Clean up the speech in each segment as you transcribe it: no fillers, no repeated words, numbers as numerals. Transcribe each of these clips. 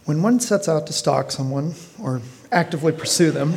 When one sets out to stalk someone or actively pursue them,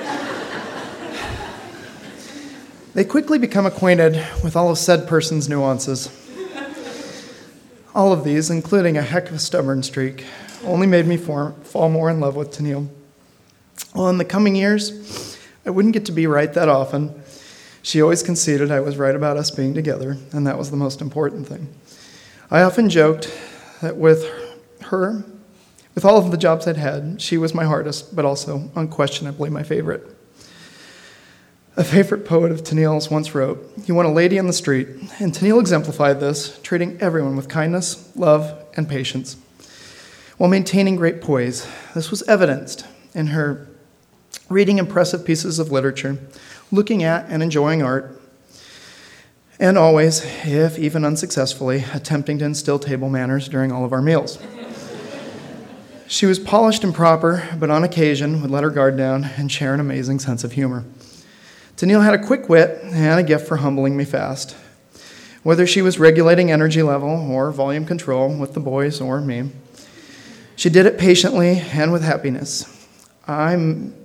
they quickly become acquainted with all of said person's nuances. All of these, including a heck of a stubborn streak, only made me fall more in love with Tennille. Well, in the coming years, I wouldn't get to be right that often. She always conceded I was right about us being together, and that was the most important thing. I often joked that with her, with all of the jobs I'd had, she was my hardest, but also unquestionably my favorite. A favorite poet of Tennille's once wrote, "You want a lady in the street," and Tennille exemplified this, treating everyone with kindness, love, and patience, while maintaining great poise. This was evidenced in her reading impressive pieces of literature, looking at and enjoying art, and always, if even unsuccessfully, attempting to instill table manners during all of our meals. She was polished and proper, but on occasion would let her guard down and share an amazing sense of humor. Tennille had a quick wit and a gift for humbling me fast. Whether she was regulating energy level or volume control with the boys or me, she did it patiently and with happiness. I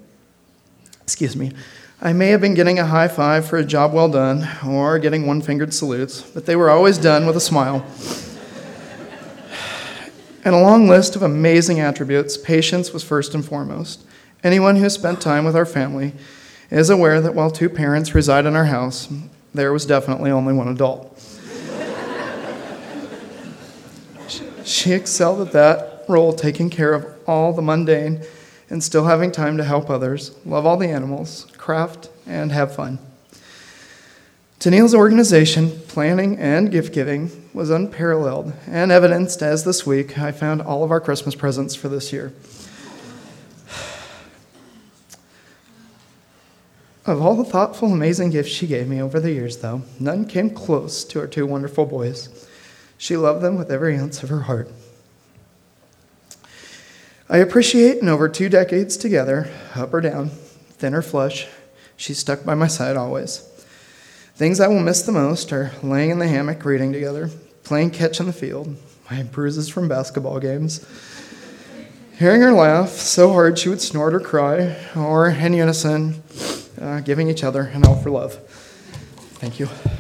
may have been getting a high five for a job well done or getting one-fingered salutes, but they were always done with a smile. And a long list of amazing attributes, patience was first and foremost. Anyone who has spent time with our family is aware that while two parents reside in our house, there was definitely only one adult. She excelled at that role, taking care of all the mundane and still having time to help others, love all the animals, craft, and have fun. Tennille's organization, planning, and gift-giving was unparalleled and evidenced as this week I found all of our Christmas presents for this year. Of all the thoughtful, amazing gifts she gave me over the years, though, none came close to our two wonderful boys. She loved them with every ounce of her heart. I appreciate in over 2 decades together, up or down, thin or flush, she stuck by my side always. Things I will miss the most are laying in the hammock reading together, playing catch in the field, my bruises from basketball games, hearing her laugh so hard she would snort or cry, or in unison, giving each other an L for love. Thank you.